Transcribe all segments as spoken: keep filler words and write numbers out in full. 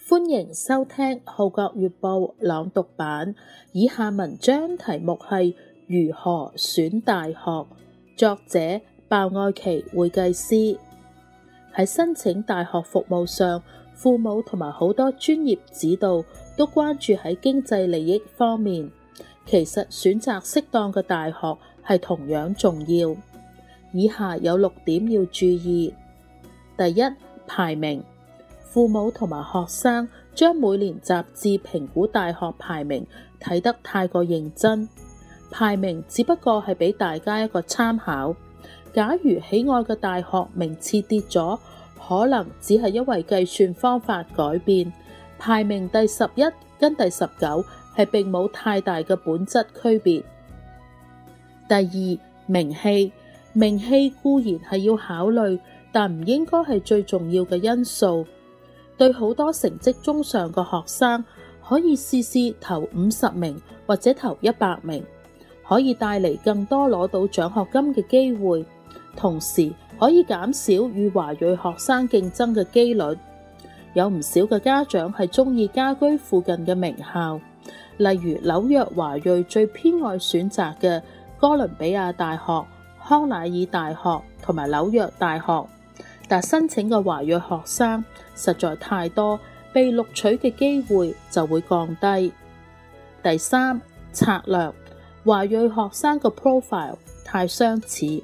歡迎收聽《號角月報》朗讀版，以下文章題目係如何選大學，作者鮑愛琪會計師。喺申請大學服務上，父母同埋好多專業指導都關注喺經濟利益方面。其實選擇適當嘅大學係同樣重要。以下有六點要注意。第一，排名。父母同埋學生將每年雜誌評估大學排名睇得太過認真，排名只不過係俾大家一個參考。假如喜愛嘅大學名次跌咗，可能只係因為計算方法改變，排名第十一跟第十九係並冇太大嘅本質區別。第二，名氣。名氣固然係要考慮，但唔應該係最重要嘅因素。對好多成績中上嘅學生，可以試試頭五十名或者頭一百名，可以帶嚟更多攞到獎學金嘅機會，同時可以減少與華裔學生競爭嘅機率。有唔少嘅家長係鍾意家居附近嘅名校，例如紐約華裔最偏愛選擇嘅哥倫比亞大學、康乃爾大學同埋紐約大學。但申請嘅華裔學生實在太多，被錄取嘅機會就會降低。第三，策略。華裔學生嘅 profile 太相似，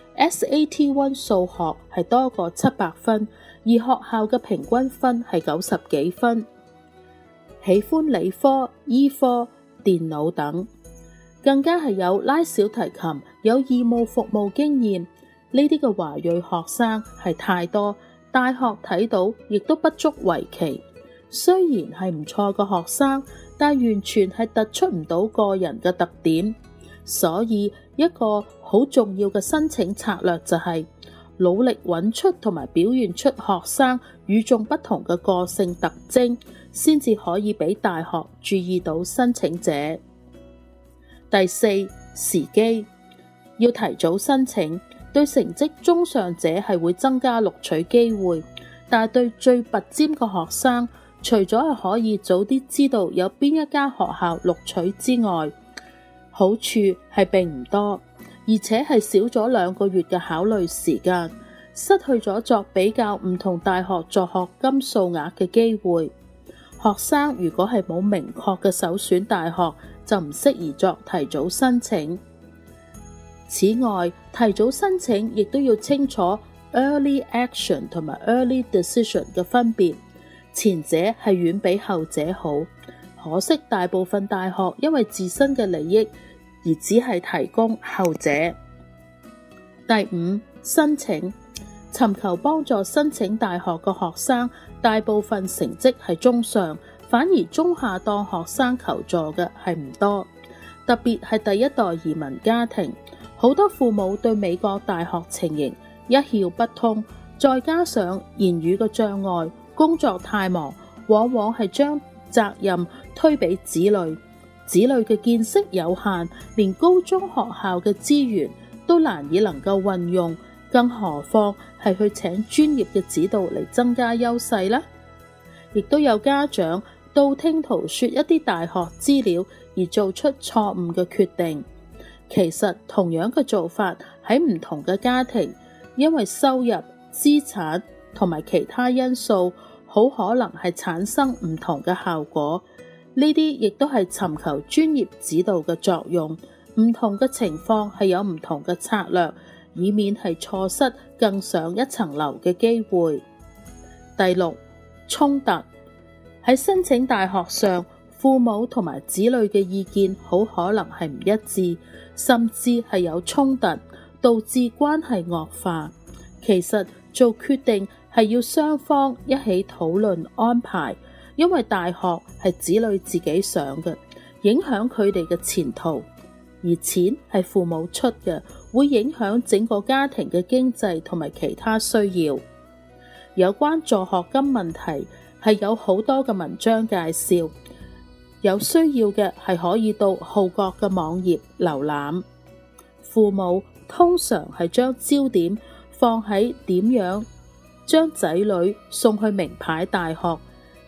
S A T 一 數學係多過七百分，而學校嘅平均分係九十幾分。喜歡理科、醫科、電腦等，更加係有拉小提琴、有義務服務經驗。呢啲嘅華裔學生係太多，大學睇到亦都不足為奇。雖然係唔錯嘅學生，但完全係突出唔到個人嘅特點。所以一個好重要嘅申請策略就係努力揾出同埋表現出學生與眾不同嘅個性特徵，先至可以俾大學注意到申請者。第四，時機。要提早申請。對成績中上者係會增加錄取機會，但係對最拔尖嘅學生，除咗係可以早啲知道有邊一間學校錄取之外，好處係並唔多，而且係少咗兩個月嘅考慮時間，失去咗作比較唔同大學助學金數額嘅機會。學生如果係冇明確嘅首選大學，就唔適宜作提早申請。此外，提早申請亦都要清楚 early action 同埋 early decision 嘅分別，前者係遠比後者好。可惜大部分大學因為自身嘅利益而只係提供後者。第五，申請。尋求幫助申請大學嘅學生，大部分成績係中上，反而中下檔學生求助嘅係唔多，特別係第一代移民家庭。好多父母對美國大學情形一竅不通，再加上言語嘅障礙，工作太忙，往往係將責任推俾子女。子女嘅見識有限，連高中學校嘅資源都難以能夠運用，更何況係去請專業嘅指導嚟增加優勢呢？亦都有家長道聽途說一啲大學資料而做出錯誤嘅決定。其實同樣嘅做法喺唔同嘅家庭，因為收入、資產同埋其他因素，好可能係產生唔同嘅效果。呢啲亦都係尋求專業指導嘅作用。唔同嘅情況係有唔同嘅策略，以免係錯失更上一層樓嘅機會。第六，衝突。喺申請大學上，父母同埋子女嘅意見好可能係唔一致，甚至係有衝突，導致關係惡化。其實做決定係要雙方一起討論安排，因為大學係子女自己想嘅，影響佢哋嘅前途，而錢係父母出嘅，會影響整個家庭嘅經濟同埋其他需要。有關助學金問題係有好多嘅文章介紹。有需要嘅係可以到號角嘅網頁瀏覽。父母通常係將焦點放喺點樣將仔女送去名牌大學，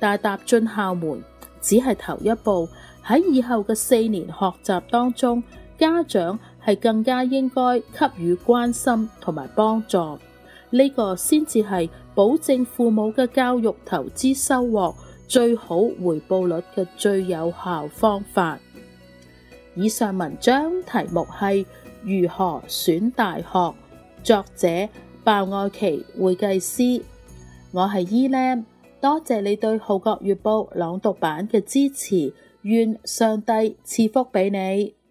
但踏進校門只係頭一步，喺以後嘅四年學習當中，家長係更加應該給予關心同埋幫助，呢個先至係保證父母嘅教育投資收穫最好回報率嘅最有效方法。以上文章題目係如何選大學，作者鮑愛琪會計師。我係伊蓮，多謝你對《號角月報》朗讀版嘅支持，願上帝賜福俾你。